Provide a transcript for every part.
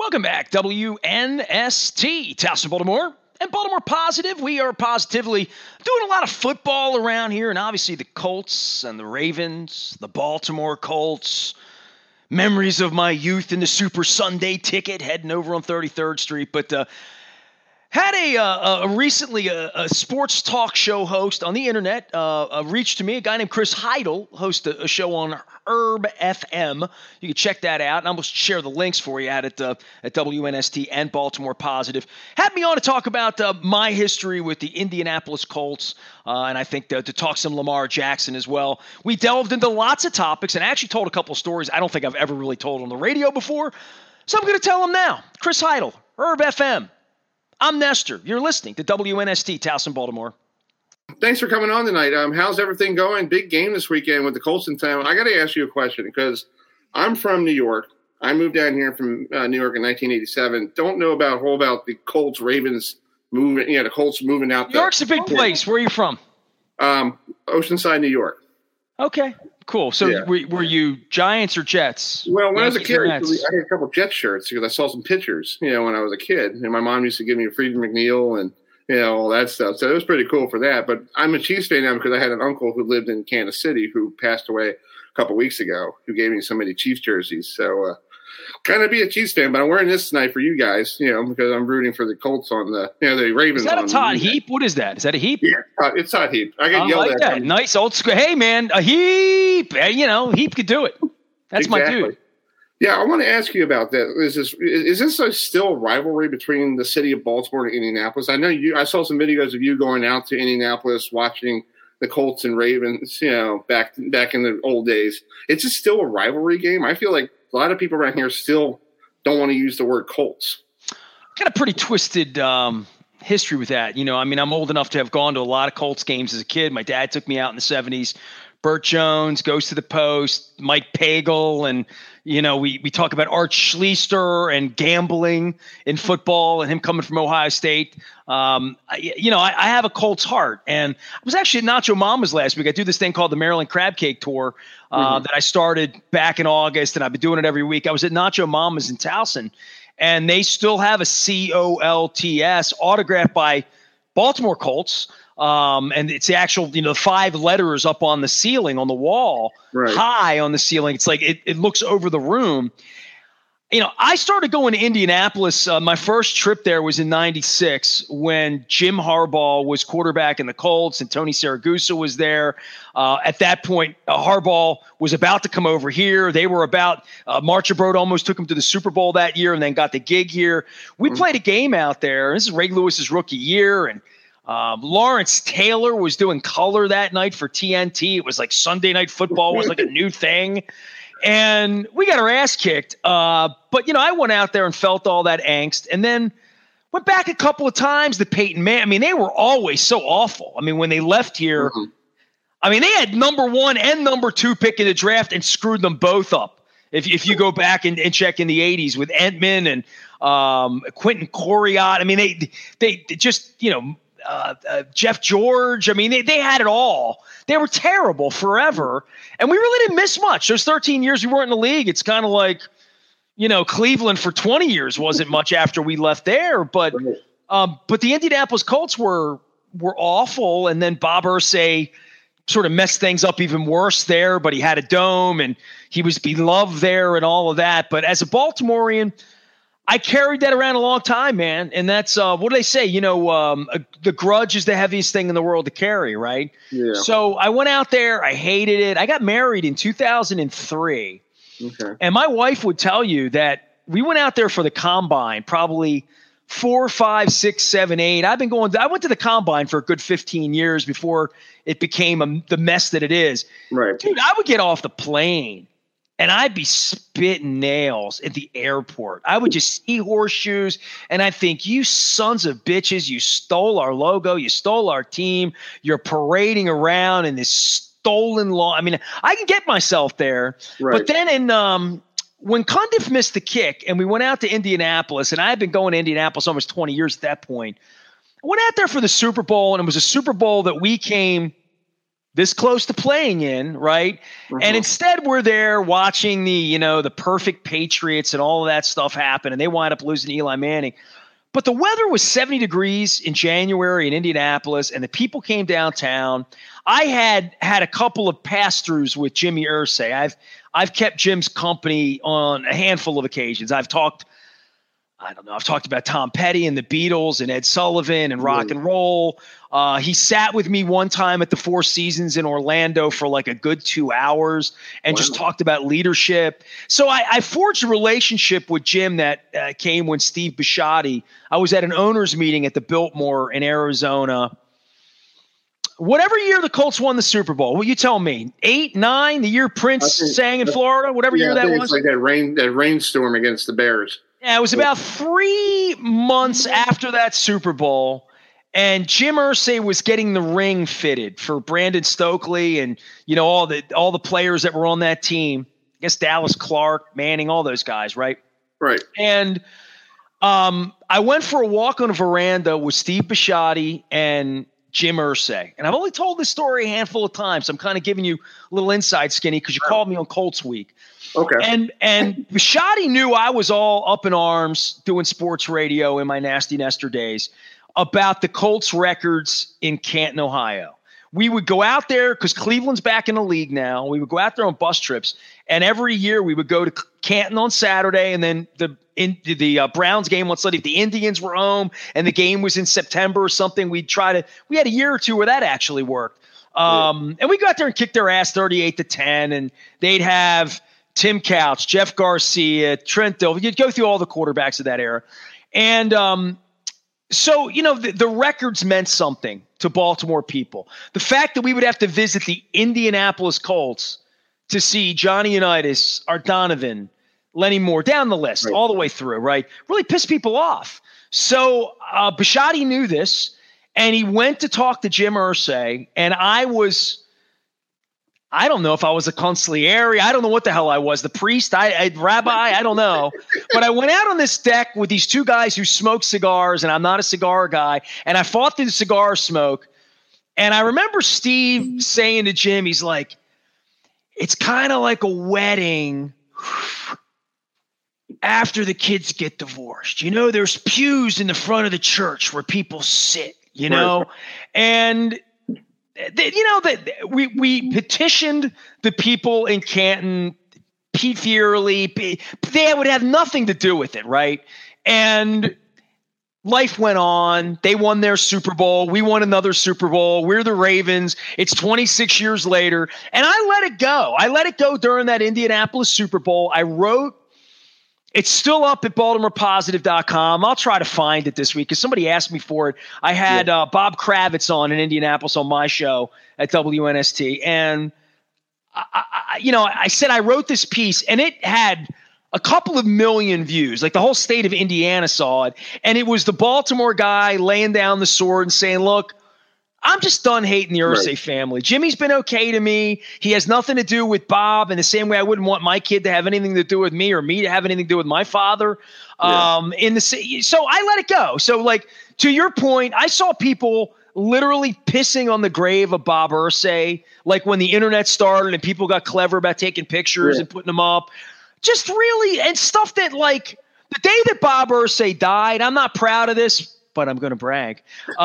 Welcome back, WNST, Towson, Baltimore, and Baltimore Positive. We are positively doing a lot of football around here, and obviously the Colts and the Ravens, the Baltimore Colts, memories of my youth in the Super Sunday ticket heading over on 33rd Street. But had recently a sports talk show host on the internet reach to me, a guy named Chris Heidel, hosts a show on Herb FM. You can check that out, and I'm going to share the links for you at WNST and Baltimore Positive. Had me on to talk about my history with the Indianapolis Colts, and I think to talk some Lamar Jackson as well. We delved into lots of topics, and I actually told a couple stories I don't think I've ever really told on the radio before, so I'm going to tell them now. Chris Heidel, Herb FM. I'm Nestor. You're listening to WNST, Towson, Baltimore. Thanks for coming on tonight. How's everything going? Big game this weekend with the Colts in town. I got to ask you a question because I'm from New York. I moved down here from New York in 1987. Don't know about the Colts Ravens moving. Yeah, the Colts moving out. New York's a big place. Where are you from? Oceanside, New York. Okay, cool. So yeah. Were you Giants or Jets? Well, when I was a kid, I had a couple of Jets shirts because I saw some pictures, when I was a kid. And my mom used to give me a Freedom McNeil and, all that stuff. So it was pretty cool for that. But I'm a Chiefs fan now because I had an uncle who lived in Kansas City who passed away a couple of weeks ago who gave me so many Chiefs jerseys. So kind of be a Chiefs fan, but I'm wearing this tonight for you guys, because I'm rooting for the Colts on the Ravens. Is that a Todd Heap? What is that? Is that a Heap? Yeah, it's Todd Heap. I get yelled at. That. Nice old school. Hey, man, a Heap. Heap could do it. That's exactly. My dude. Yeah, I want to ask you about that. Is this still a rivalry between the city of Baltimore and Indianapolis? I know I saw some videos of you going out to Indianapolis watching the Colts and Ravens, back in the old days. It's just still a rivalry game. I feel like a lot of people around here still don't want to use the word Colts. Got a pretty twisted history with that. I'm old enough to have gone to a lot of Colts games as a kid. My dad took me out in the 70s. Burt Jones goes to the post, Mike Pagel, and we talk about Art Schlichter and gambling in football and him coming from Ohio State. I have a Colts heart, and I was actually at Nacho Mama's last week. I do this thing called the Maryland Crab Cake Tour that I started back in August, and I've been doing it every week. I was at Nacho Mama's in Towson, and they still have a COLTS autographed by Baltimore Colts. And it's the actual, the 5 letters up on the ceiling on the wall, right, high on the ceiling. It's like it looks over the room. I started going to Indianapolis. My first trip there was in '96 when Jim Harbaugh was quarterback in the Colts and Tony Siragusa was there. At that point, Harbaugh was about to come over here. They were Marchibroad almost took him to the Super Bowl that year and then got the gig here. We played a game out there. This is Ray Lewis's rookie year, and Lawrence Taylor was doing color that night for TNT. It was like Sunday Night Football was like a new thing. And we got our ass kicked. But, I went out there and felt all that angst and then went back a couple of times to Peyton Manning. They were always so awful. When they left here, they had number 1 and number 2 pick in the draft and screwed them both up. If you go back and check in the 80s with Entman and Quentin Coriat, they just, Jeff George. They had it all. They were terrible forever. And we really didn't miss much. Those 13 years we weren't in the league. It's kind of like, Cleveland for 20 years wasn't much after we left there. But the Indianapolis Colts were awful. And then Bob Irsay sort of messed things up even worse there. But he had a dome and he was beloved there and all of that. But as a Baltimorean, I carried that around a long time, man. And that's, what do they say? The grudge is the heaviest thing in the world to carry, right? Yeah. So I went out there. I hated it. I got married in 2003. Okay. And my wife would tell you that we went out there for the combine, probably 4, 5, 6, 7, 8. I went to the combine for a good 15 years before it became the mess that it is. Right. Dude, I would get off the plane and I'd be spitting nails at the airport. I would just see horseshoes, and I think, you sons of bitches, you stole our logo, you stole our team, you're parading around in this stolen law. I can get myself there. Right. But then when Cundiff missed the kick, and we went out to Indianapolis, and I had been going to Indianapolis almost 20 years at that point, I went out there for the Super Bowl, and it was a Super Bowl that we came this close to playing in, right? And instead we're there watching the perfect Patriots and all of that stuff happen, and they wind up losing Eli Manning. But the weather was 70 degrees in January in Indianapolis, and the people came downtown. I had a couple of pass-throughs with Jimmy Irsay. I've kept Jim's company on a handful of occasions. I've talked about Tom Petty and the Beatles and Ed Sullivan and rock and roll. He sat with me one time at the Four Seasons in Orlando for like a good 2 hours and just talked about leadership. So I forged a relationship with Jim that came when Steve Bisciotti. I was at an owners meeting at the Biltmore in Arizona. Whatever year the Colts won the Super Bowl, well, you tell me, 8, 9, the year Prince sang in Florida, whatever year that was. It's like that rainstorm against the Bears. Yeah, it was about 3 months after that Super Bowl, and Jim Irsay was getting the ring fitted for Brandon Stokely and all the players that were on that team. I guess Dallas Clark, Manning, all those guys, right? Right. And I went for a walk on a veranda with Steve Bisciotti and Jim Irsay. And I've only told this story a handful of times. So I'm kind of giving you a little inside, Skinny, because you called me on Colts Week. Okay. And Bisciotti knew I was all up in arms doing sports radio in my Nasty Nestor days about the Colts records in Canton, Ohio. We would go out there because Cleveland's back in the league now. We would go out there on bus trips, and every year we would go to Canton on Saturday, and then the Browns game on Sunday. If the Indians were home and the game was in September or something, we had a year or two where that actually worked. And we go out there and kick their ass 38-10, and they'd have Tim Couch, Jeff Garcia, Trent Dilfer. You'd go through all the quarterbacks of that era. And so, the records meant something to Baltimore people. The fact that we would have to visit the Indianapolis Colts to see Johnny Unitas, Art Donovan, Lenny Moore, down the list, all the way through, right? Really pissed people off. So Bisciotti knew this, and he went to talk to Jim Irsay, and I don't know if I was a consigliere. I don't know what the hell I was. The priest, rabbi, I don't know. But I went out on this deck with these two guys who smoke cigars, and I'm not a cigar guy. And I fought through the cigar smoke. And I remember Steve saying to Jim, he's like, it's kind of like a wedding after the kids get divorced. There's pews in the front of the church where people sit, Right. And we petitioned the people in Canton, Pete Fierley. They would have nothing to do with it, right? And life went on. They won their Super Bowl. We won another Super Bowl. We're the Ravens. It's 26 years later, and I let it go. I let it go during that Indianapolis Super Bowl. I wrote. It's still up at BaltimorePositive.com. I'll try to find it this week because somebody asked me for it. I had Bob Kravitz on in Indianapolis on my show at WNST. And, I said I wrote this piece, and it had a couple of million views. Like the whole state of Indiana saw it. And it was the Baltimore guy laying down the sword and saying, look, I'm just done hating the Irsay family. Jimmy's been okay to me. He has nothing to do with Bob in the same way I wouldn't want my kid to have anything to do with me or me to have anything to do with my father. So I let it go. So like to your point, I saw people literally pissing on the grave of Bob Irsay, like when the internet started and people got clever about taking pictures and putting them up. Just really, and stuff that like the day that Bob Irsay died, I'm not proud of this, but I'm going to brag.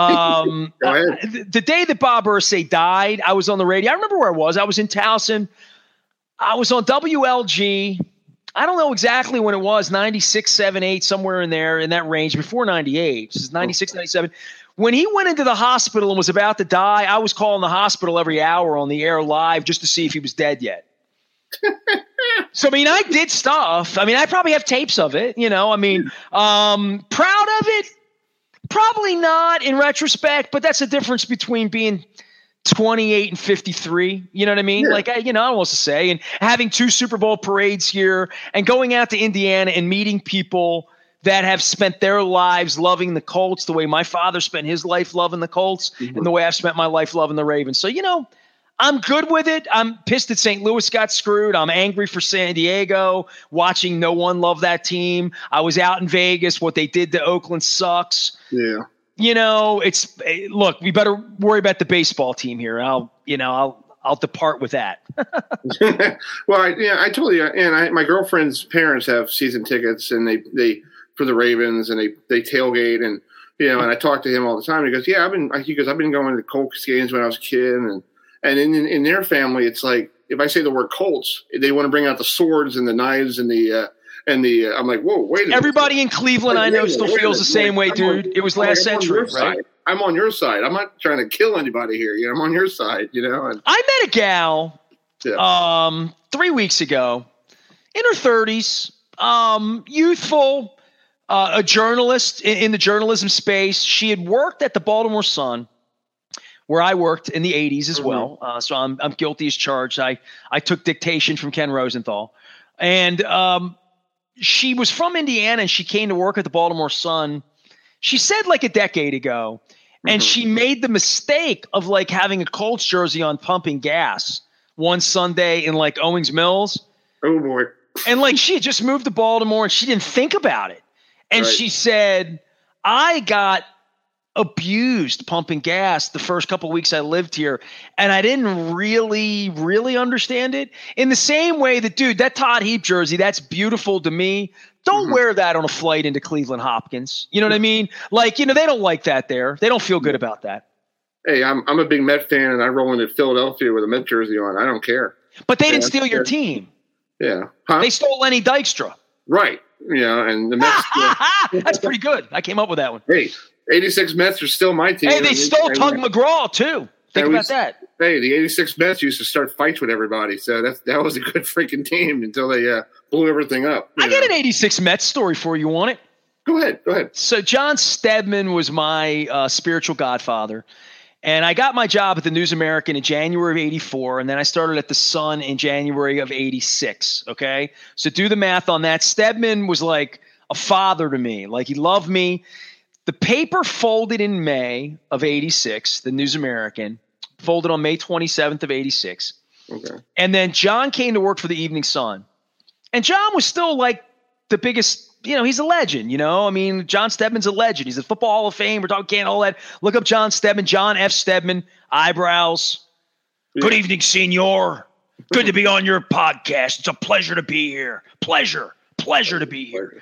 The day that Bob Irsay died, I was on the radio. I remember where I was. I was in Towson. I was on WLG. I don't know exactly when it was, 96, 7, 8, somewhere in there, in that range, before 98. This is 96, 97. When he went into the hospital and was about to die, I was calling the hospital every hour on the air live just to see if he was dead yet. So, I did stuff. I probably have tapes of it, proud of it? Probably not in retrospect, but that's the difference between being 28 and 53. You know what I mean? Yeah. Like, I don't know what to say. And having 2 Super Bowl parades here and going out to Indiana and meeting people that have spent their lives loving the Colts the way my father spent his life loving the Colts and the way I've spent my life loving the Ravens. So, I'm good with it. I'm pissed that St. Louis got screwed. I'm angry for San Diego, watching no one love that team. I was out in Vegas. What they did to Oakland sucks. Yeah. look, we better worry about the baseball team here. I'll depart with that. Well, I told you, and my girlfriend's parents have season tickets, and they for the Ravens, and they tailgate, and and I talk to him all the time. He goes, yeah, I've been going to Colts games when I was a kid, and in their family, it's like if I say the word Colts, they want to bring out the swords and the knives and the. I'm like, whoa, wait a minute. Everybody in Cleveland, I know, still feels the same way, dude. It was last century, right? I'm on your side. I'm not trying to kill anybody here. I'm on your side, And I met a gal 3 weeks ago in her 30s, youthful, a journalist in the journalism space. She had worked at the Baltimore Sun, where I worked in the 80s as well. So I'm guilty as charged. I took dictation from Ken Rosenthal. And she was from Indiana, and she came to work at the Baltimore Sun, she said like a decade ago, and she made the mistake of like having a Colts jersey on pumping gas one Sunday in like Owings Mills. Oh, boy. And like she had just moved to Baltimore, and she didn't think about it. And she said, I got abused pumping gas the first couple of weeks I lived here, and I didn't really understand it. In the same way that, dude, that Todd Heap jersey, that's beautiful to me. Don't wear that on a flight into Cleveland Hopkins. You know what I mean? Like, they don't like that there. They don't feel good about that. Hey, I'm a big Met fan, and I roll into Philadelphia with a Met jersey on. I don't care. But they didn't steal your team. Yeah. Huh? They stole Lenny Dykstra. Right. And the Mets. That's pretty good. I came up with that one. Hey, 86 Mets are still my team. Hey, they stole Tug McGraw, too. Think about that. Hey, the 86 Mets used to start fights with everybody, so that was a good freaking team until they blew everything up. I got an 86 Mets story for you. Want it? Go ahead. So John Stedman was my spiritual godfather, and I got my job at the News American in January of 84, and then I started at the Sun in January of 86, okay? So do the math on that. Stedman was like a father to me. Like, he loved me. The paper folded in May of 86, the News American, folded on May 27th of 86. Okay. And then John came to work for the Evening Sun. And John was still like the biggest, he's a legend, I mean, John Stedman's a legend. He's a Football Hall of Fame. We're talking all that. Look up John Stedman, John F. Stedman, eyebrows. Yeah. Good evening, senor. Good to be on your podcast. It's a pleasure to be here. Pleasure to be here.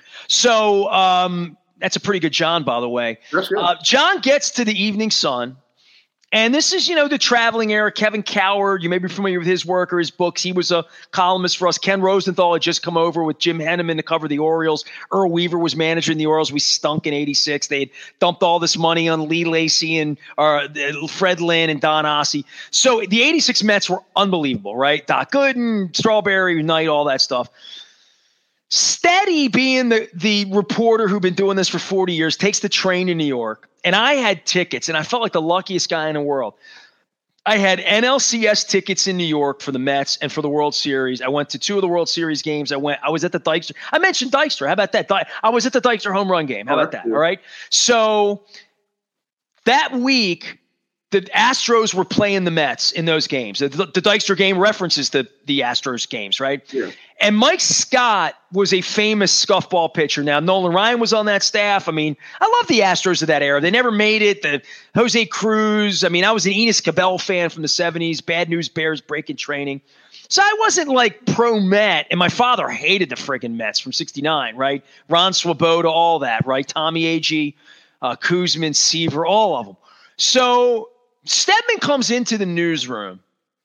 So, that's a pretty good John, by the way. John gets to the Evening Sun, and this is, the traveling era. Kevin Coward, you may be familiar with his work or his books. He was a columnist for us. Ken Rosenthal had just come over with Jim Henneman to cover the Orioles. Earl Weaver was managing the Orioles. We stunk in 86. They had dumped all this money on Lee Lacy and Fred Lynn and Don Ossie. So the 86 Mets were unbelievable, right? Doc Gooden, Strawberry Knight, all that stuff. Steady, being the reporter who'd been doing this for 40 years, takes the train to New York. And I had tickets, and I felt like the luckiest guy in the world. I had NLCS tickets in New York for the Mets and for the World Series. I went to 2 of the World Series games. I was at the Dykstra. I mentioned Dykstra. How about that? I was at the Dykstra home run game. How about that? All right. So that week, the Astros were playing the Mets in those games. The Dykstra game references the Astros games, right? Yeah. And Mike Scott was a famous scuffball pitcher. Now, Nolan Ryan was on that staff. I mean, I love the Astros of that era. They never made it. The Jose Cruz. I mean, I was an Enos Cabell fan from the 70s. Bad News Bears breaking training. So I wasn't like pro-Met, and my father hated the friggin' Mets from 69, right? Ron Swoboda, all that, right? Tommy Agee, Kuzman, Seaver, all of them. So Stedman comes into the newsroom.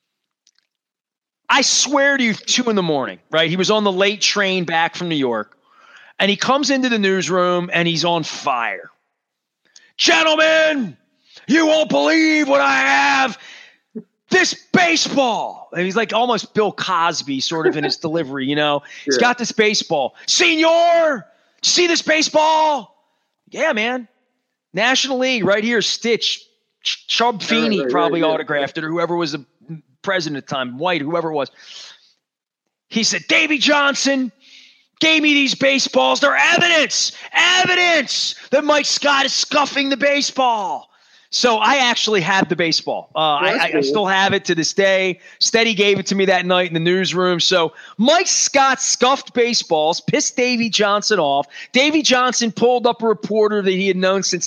I swear to you, 2 a.m, right? He was on the late train back from New York, and he comes into the newsroom, and he's on fire. Gentlemen, you won't believe what I have. This baseball. And he's like almost Bill Cosby sort of in his delivery, He's got this baseball. Senor, see this baseball? Yeah, man. National League right here, Stitch. Chub Feeney probably autographed it, or whoever was the president at the time, White, whoever it was. He said, Davy Johnson gave me these baseballs. They're evidence that Mike Scott is scuffing the baseball. So I actually have the baseball. I still have it to this day. Steady gave it to me that night in the newsroom. So Mike Scott scuffed baseballs, pissed Davey Johnson off. Davey Johnson pulled up a reporter that he had known since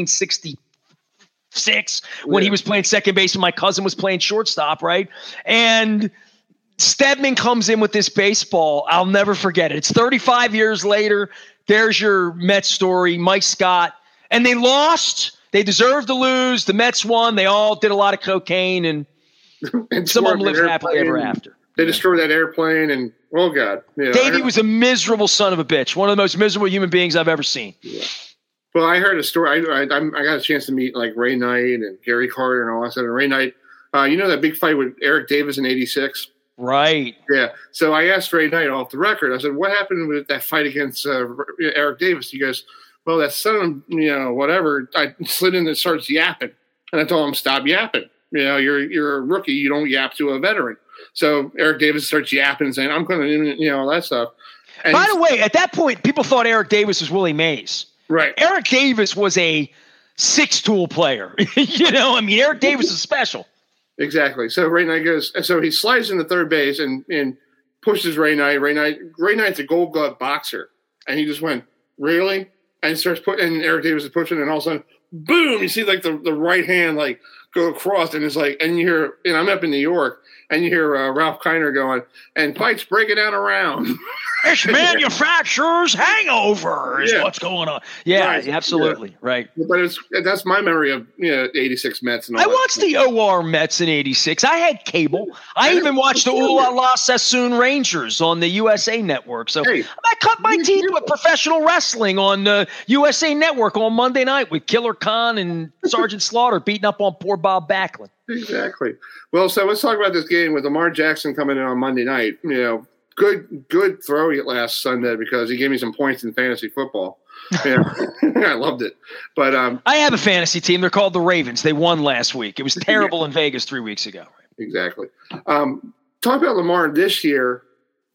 1966 when he was playing second base and my cousin was playing shortstop, right? And Stedman comes in with this baseball. I'll never forget it. It's 35 years later. There's your Mets story, Mike Scott. And they lost. They deserved to lose. The Mets won. They all did a lot of cocaine, and some of them lived happily ever after. They destroyed that airplane, and oh god, Davey was a miserable son of a bitch. One of the most miserable human beings I've ever seen. Yeah. Well, I heard a story. I got a chance to meet like Ray Knight and Gary Carter and all that stuff. And Ray Knight, you know that big fight with Eric Davis in '86. Right. Yeah. So I asked Ray Knight off the record. I said, "What happened with that fight against Eric Davis?" He goes, "Well, that son of, whatever, I slid in and starts yapping. And I told him, stop yapping. You're a rookie. You don't yap to a veteran." So Eric Davis starts yapping and saying, "I'm going to, all that stuff." And by the way, at that point, people thought Eric Davis was Willie Mays. Right. Eric Davis was a six-tool player. Eric Davis is special. Exactly. So Ray Knight goes, so he slides into third base and pushes Ray Knight. Ray Knight's a Gold Glove boxer. And he just went, "Really?" And starts and Eric Davis is pushing, and all of a sudden, boom! You see like the right hand like go across, and it's like, and you hear, and I'm up in New York, and you hear Ralph Kiner going, "And fights breaking down around." This manufacturer's hangover is what's going on. Yeah, right. Absolutely. Yeah. Right. But that's my memory of '86 Mets. And all I watched the OR Mets in '86. I had cable. I even watched the Ooh La La Sassoon Rangers on the USA Network. So I cut my teeth with professional wrestling on the USA Network on Monday night with Killer Khan and Sergeant Slaughter beating up on poor Bob Backlund. Exactly. Well, so let's talk about this game with Lamar Jackson coming in on Monday night. Good throw last Sunday because he gave me some points in fantasy football. I loved it. But I have a fantasy team. They're called the Ravens. They won last week. It was terrible in Vegas 3 weeks ago. Exactly. Talk about Lamar this year.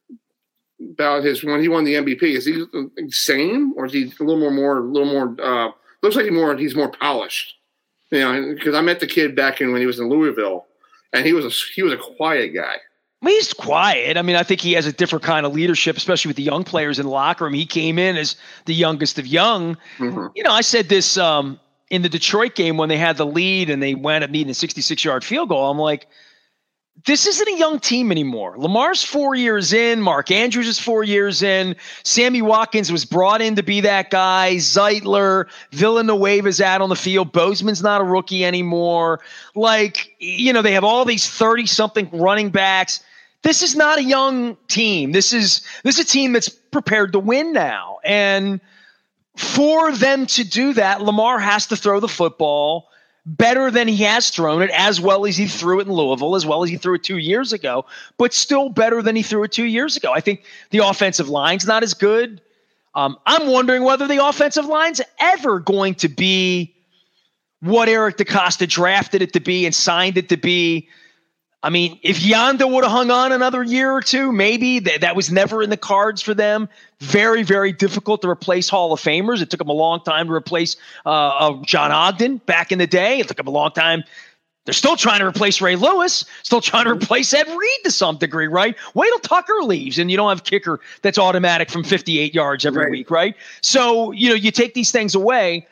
About when he won the MVP. Is he same or is he a little more? Looks like he's more polished. Because I met the kid back when he was in Louisville, and he was a quiet guy. He's quiet. I think he has a different kind of leadership, especially with the young players in the locker room. He came in as the youngest of young. Mm-hmm. I said this in the Detroit game when they had the lead and they wound up needing a 66-yard field goal. I'm like, this isn't a young team anymore. Lamar's 4 years in. Mark Andrews is 4 years in. Sammy Watkins was brought in to be that guy. Zeitler, Villanueva's out on the field. Bozeman's not a rookie anymore. They have all these 30-something running backs. This is not a young team. This is a team that's prepared to win now. And for them to do that, Lamar has to throw the football better than he has thrown it, as well as he threw it in Louisville, as well as he threw it 2 years ago, but still better than he threw it 2 years ago. I think the offensive line's not as good. I'm wondering whether the offensive line's ever going to be what Eric DeCosta drafted it to be and signed it to be. If Yanda would have hung on another year or two, maybe that was never in the cards for them. Very, very difficult to replace Hall of Famers. It took them a long time to replace John Ogden back in the day. It took them a long time. They're still trying to replace Ray Lewis, still trying to replace Ed Reed to some degree, right? Wait till Tucker leaves and you don't have a kicker that's automatic from 58 yards every week, right? So, you take these things away.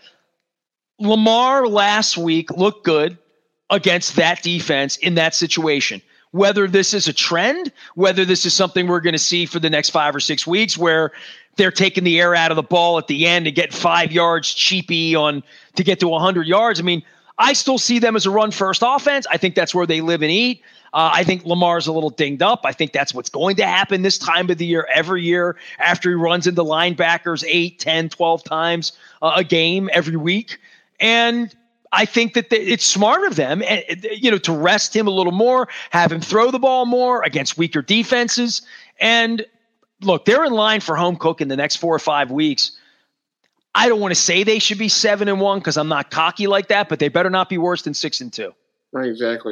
Lamar last week looked good against that defense in that situation. Whether this is a trend, whether this is something we're going to see for the next 5 or 6 weeks where they're taking the air out of the ball at the end and getting 5 yards cheapy to get to 100 yards. I still see them as a run-first offense. I think that's where they live and eat. I think Lamar's a little dinged up. I think that's what's going to happen this time of the year, every year, after he runs into linebackers 8, 10, 12 times a game every week. And I think that it's smart of them, to rest him a little more, have him throw the ball more against weaker defenses. And look, they're in line for home cook in the next 4 or 5 weeks. I don't want to say they should be 7-1 because I'm not cocky like that, but they better not be worse than 6-2. Right, exactly.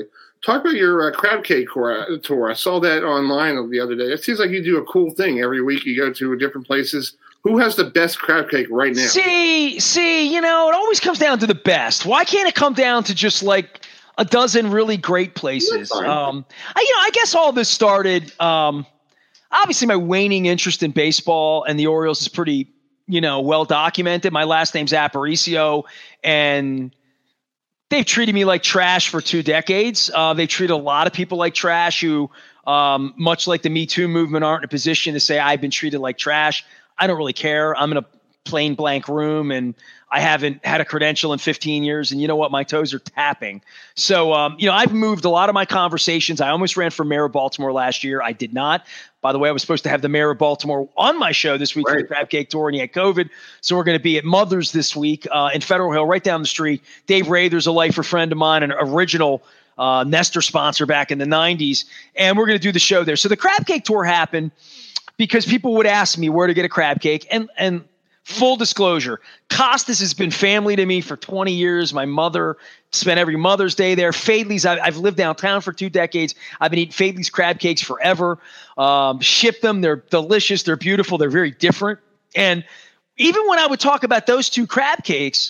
Talk about your crab cake tour. I saw that online the other day. It seems like you do a cool thing every week. You go to different places. Who has the best crab cake right now? See, it always comes down to the best. Why can't it come down to just like a dozen really great places? I guess all this started. Obviously, my waning interest in baseball and the Orioles is pretty, well documented. My last name's Aparicio, and they've treated me like trash for 2 decades. They've treated a lot of people like trash who, much like the Me Too movement, aren't in a position to say I've been treated like trash. I don't really care. I'm in a plain blank room and I haven't had a credential in 15 years. And you know what? My toes are tapping. So, I've moved a lot of my conversations. I almost ran for mayor of Baltimore last year. I did not. By the way, I was supposed to have the mayor of Baltimore on my show this week for the Crab Cake Tour, and he had COVID. So we're going to be at Mother's this week in Federal Hill, right down the street. Dave Rather's a lifer friend of mine, an original Nestor sponsor back in the 90s. And we're going to do the show there. So the Crab Cake Tour happened because people would ask me where to get a crab cake. And full disclosure, Costas has been family to me for 20 years. My mother spent every Mother's Day there. Fadley's, I've lived downtown for 2 decades. I've been eating Fadley's crab cakes forever. Ship them. They're delicious. They're beautiful. They're very different. And even when I would talk about those 2 crab cakes,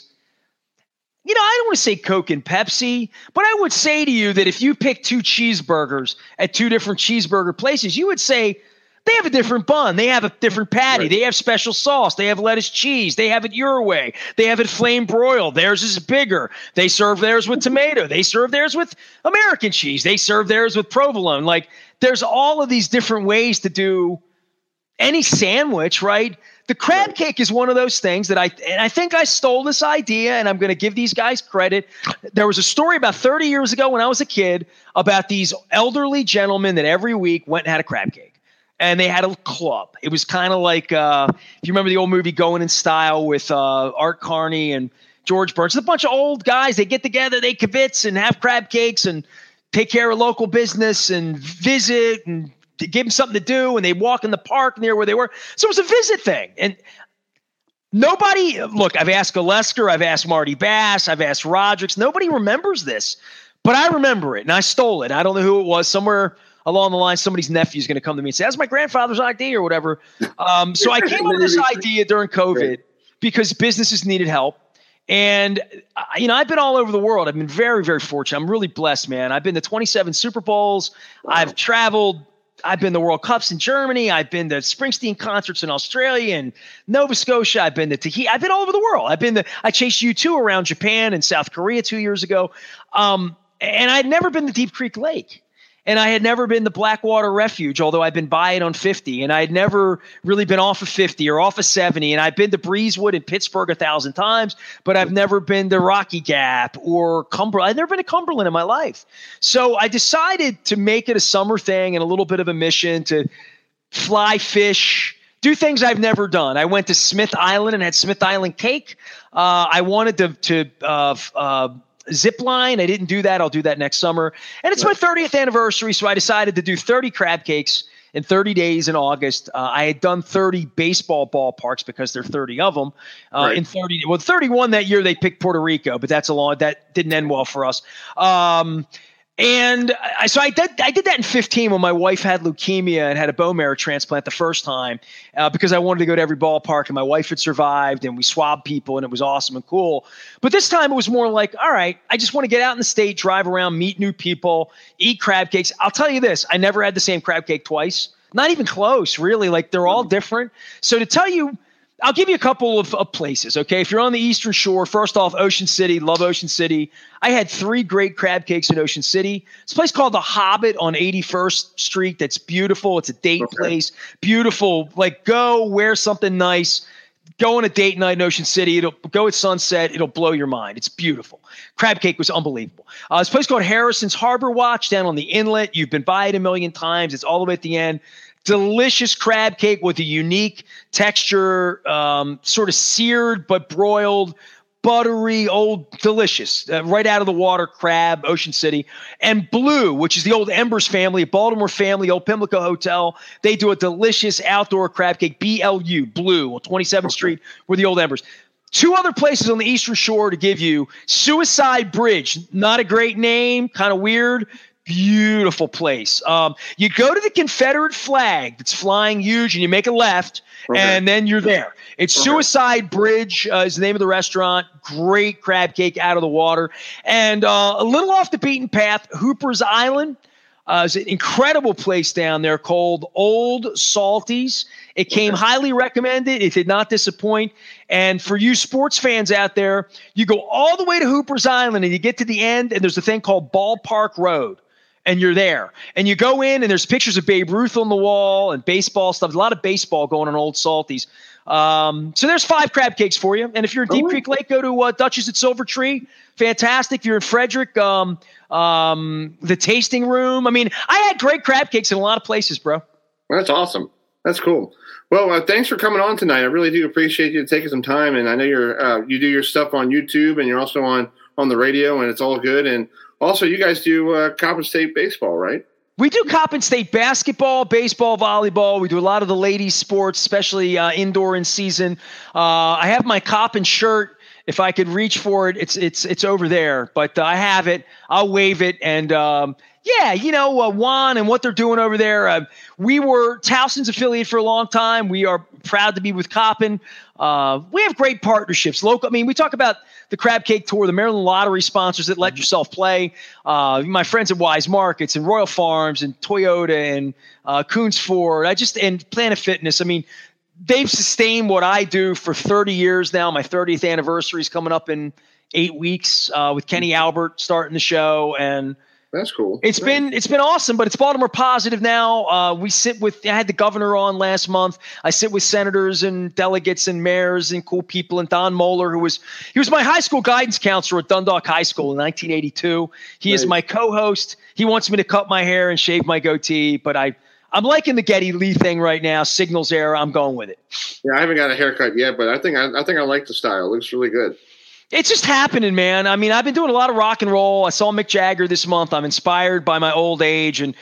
I don't want to say Coke and Pepsi, but I would say to you that if you pick 2 cheeseburgers at 2 different cheeseburger places, you would say, they have a different bun. They have a different patty. Right. They have special sauce. They have lettuce cheese. They have it your way. They have it flame broiled. Theirs is bigger. They serve theirs with tomato. They serve theirs with American cheese. They serve theirs with provolone. Like, there's all of these different ways to do any sandwich, right? The crab cake is one of those things that I think I stole this idea, and I'm going to give these guys credit. There was a story about 30 years ago when I was a kid about these elderly gentlemen that every week went and had a crab cake. And they had a club. It was kind of like, if you remember the old movie Going in Style with Art Carney and George Burns. It's a bunch of old guys. They get together, they kibitz and have crab cakes and take care of local business and visit and give them something to do. And they walk in the park near where they were. So it was a visit thing. And look, I've asked Gillespie, I've asked Marty Bass, I've asked Rodriguez. Nobody remembers this, but I remember it and I stole it. I don't know who it was. Somewhere along the line, somebody's nephew is going to come to me and say, that's my grandfather's idea or whatever. So I came up with this idea during COVID because businesses needed help. And, I've been all over the world. I've been very, very fortunate. I'm really blessed, man. I've been to 27 Super Bowls. Wow. I've traveled. I've been to World Cups in Germany. I've been to Springsteen concerts in Australia and Nova Scotia. I've been to Tahiti. I've been all over the world. I chased U2 around Japan and South Korea 2 years ago. And I'd never been to Deep Creek Lake. And I had never been to Blackwater Refuge, although I'd been by it on 50. And I had never really been off of 50 or off of 70. And I've been to Breezewood in Pittsburgh 1,000 times, but I've never been to Rocky Gap or Cumberland. I've never been to Cumberland in my life. So I decided to make it a summer thing and a little bit of a mission to fly fish, do things I've never done. I went to Smith Island and had Smith Island cake. I wanted to zip line. I didn't do that. I'll do that next summer. And it's my 30th anniversary. So I decided to do 30 crab cakes in 30 days in August. I had done 30 baseball ballparks because there are 30 of them in 31 that year they picked Puerto Rico, but that didn't end well for us. And so I did that in 15 when my wife had leukemia and had a bone marrow transplant the first time because I wanted to go to every ballpark and my wife had survived and we swabbed people and it was awesome and cool. But this time it was more like, all right, I just want to get out in the state, drive around, meet new people, eat crab cakes. I'll tell you this, I never had the same crab cake twice. Not even close, really. Like they're all different. So to tell you, I'll give you a couple of places, okay? If you're on the Eastern Shore, first off, Ocean City, love Ocean City. I had 3 great crab cakes in Ocean City. It's a place called The Hobbit on 81st Street that's beautiful. It's a date place, beautiful. Like go wear something nice, go on a date night in Ocean City. It'll go at sunset. It'll blow your mind. It's beautiful. Crab cake was unbelievable. This place called Harrison's Harbor Watch down on the inlet. You've been by it a million times. It's all the way at the end. Delicious crab cake with a unique texture, sort of seared but broiled, buttery, delicious, right out of the water crab, Ocean City. And Blue, which is the old Embers family, a Baltimore family, old Pimlico Hotel. They do a delicious outdoor crab cake, BLU, Blue, on 27th Street with the old Embers. 2 other places on the Eastern Shore to give you. Suicide Bridge, not a great name, kind of weird. Beautiful place. You go to the Confederate flag that's flying huge, and you make a left, and then you're there. It's Suicide Bridge is the name of the restaurant. Great crab cake out of the water. And a little off the beaten path, Hooper's Island. It's an incredible place down there called Old Salties. It came highly recommended. It did not disappoint. And for you sports fans out there, you go all the way to Hooper's Island, and you get to the end, and there's a thing called Ballpark Road. And you're there. And you go in, and there's pictures of Babe Ruth on the wall and baseball stuff. There's a lot of baseball going on Old Salties. So there's 5 crab cakes for you. And if you're in Deep Creek Lake, go to Dutch's at Silver Tree. Fantastic. If you're in Frederick, the tasting room. I mean, I had great crab cakes in a lot of places, bro. That's awesome. That's cool. Well, thanks for coming on tonight. I really do appreciate you taking some time. And I know you do your stuff on YouTube, and you're also on the radio, and it's all good. And also, you guys do Coppin State baseball, right? We do Coppin State basketball, baseball, volleyball. We do a lot of the ladies' sports, especially indoor in season. I have my Coppin shirt. If I could reach for it, it's over there. But I have it. I'll wave it. And Juan and what they're doing over there. We were Towson's affiliate for a long time. We are proud to be with Coppin. We have great partnerships. Local. I mean, we talk about the Crab Cake Tour, the Maryland Lottery sponsors that Let Yourself Play, my friends at Wise Markets and Royal Farms and Toyota and Coons Ford, and Planet Fitness. I mean, they've sustained what I do for 30 years now. My 30th anniversary is coming up in 8 weeks with Kenny Albert starting the show, and that's cool. It's been awesome, but it's Baltimore positive now. I had the governor on last month. I sit with senators and delegates and mayors and cool people. And Don Moeller, he was my high school guidance counselor at Dundalk High School in 1982. He is my co-host. He wants me to cut my hair and shave my goatee, but I'm liking the Geddy Lee thing right now. Signals era. I'm going with it. Yeah, I haven't got a haircut yet, but I think I like the style. It looks really good. It's just happening, man. I mean, I've been doing a lot of rock and roll. I saw Mick Jagger this month. I'm inspired by my old age and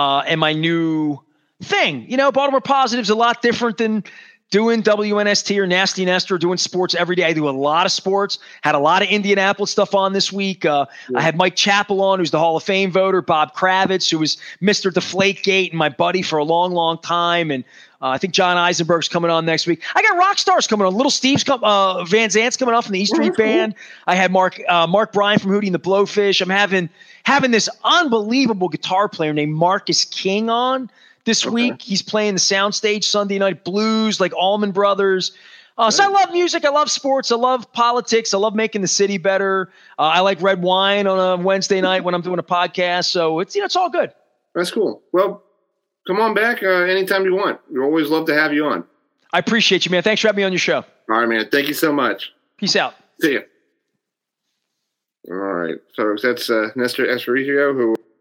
my new thing. You know, Baltimore Positive's a lot different than doing WNST or Nasty Nestor, doing sports every day. I do a lot of sports. Had a lot of Indianapolis stuff on this week. I had Mike Chappell on, who's the Hall of Fame voter, Bob Kravitz, who was Mr. Deflategate and my buddy for a long, long time. And I think John Eisenberg's coming on next week. I got rock stars coming on. Little Steve's Van Zant's coming on from the E Street Band. I had Mark Bryan from Hootie and the Blowfish. I'm having this unbelievable guitar player named Marcus King on this week. He's playing the Soundstage Sunday Night Blues, like Allman Brothers. So I love music. I love sports. I love politics. I love making the city better. I like red wine on a Wednesday night when I'm doing a podcast. So it's all good. That's cool. Well, come on back anytime you want. We always love to have you on. I appreciate you, man. Thanks for having me on your show. All right, man. Thank you so much. Peace out. See ya. All right, folks. That's Nestor Espiritu, who